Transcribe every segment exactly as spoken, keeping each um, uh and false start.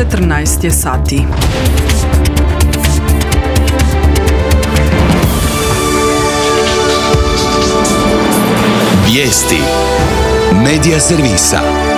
četrnaest je sati. Vijesti Medija servisa.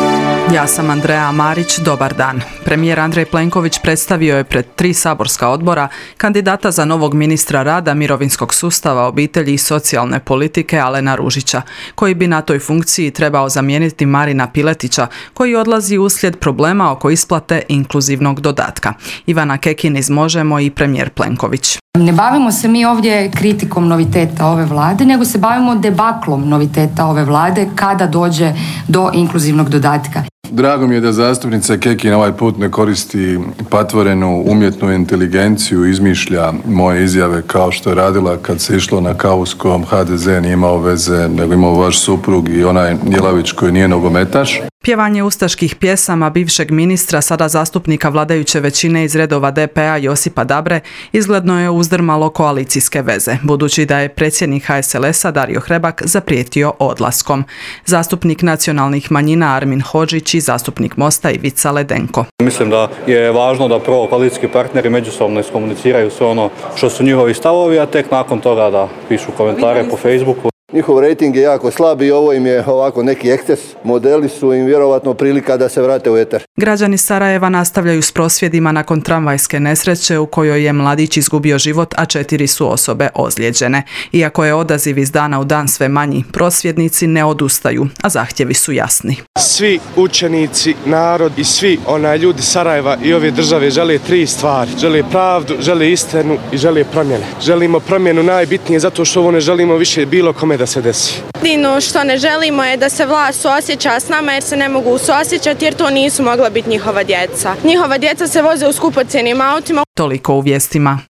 Ja sam Andreja Marić, dobar dan. Premijer Andrej Plenković predstavio je pred tri saborska odbora kandidata za novog ministra rada, mirovinskog sustava, obitelji i socijalne politike Alena Ružića, koji bi na toj funkciji trebao zamijeniti Marina Piletića, koji odlazi uslijed problema oko isplate inkluzivnog dodatka. Ivana Kekin iz Možemo i premijer Plenković. Ne bavimo se mi ovdje kritikom noviteta ove vlade, nego se bavimo debaklom noviteta ove vlade kada dođe do inkluzivnog dodatka. Drago mi je da zastupnica Kekin ovaj put ne koristi patvorenu umjetnu inteligenciju, izmišlja moje izjave kao što je radila kad se išlo na kavu s kojom ha de ze nije imao veze, nego imao vaš suprug i onaj Jelavić koji nije nogometaš. Pjevanje ustaških pjesama bivšeg ministra, sada zastupnika vladajuće većine iz redova de pe a Josipa Dabre, izgledno je uzdrmalo koalicijske veze, budući da je predsjednik ha es el es a Dario Hrebak zaprijetio odlaskom. Zastupnik nacionalnih manjina Armin Hodžić i zastupnik Mosta Ivica Ledenko. Mislim da je važno da prvo koalicijski partneri međusobno iskomuniciraju sve ono što su njihovi stavovi, a tek nakon toga da pišu komentare po Facebooku. Njihov rejting je jako slab i ovo im je ovako neki eksces. Modeli su im vjerovatno prilika da se vrate u eter. Građani Sarajeva nastavljaju s prosvjedima nakon tramvajske nesreće u kojoj je mladić izgubio život, a četiri su osobe ozlijeđene. Iako je odaziv iz dana u dan sve manji, prosvjednici ne odustaju, a zahtjevi su jasni. Svi učenici, narod i svi onaj ljudi Sarajeva i ove države žele tri stvari. Žele pravdu, žele istinu i žele promjene. Želimo promjenu najbitnije zato što ovo ne želimo više bilo kome da se desi. Jedino što ne želimo je da se vlast suosjeća s nama jer se ne mogu suosjećati jer to nisu mogla biti njihova djeca. Njihova djeca se voze u skupocjenim autima. Toliko u vijestima.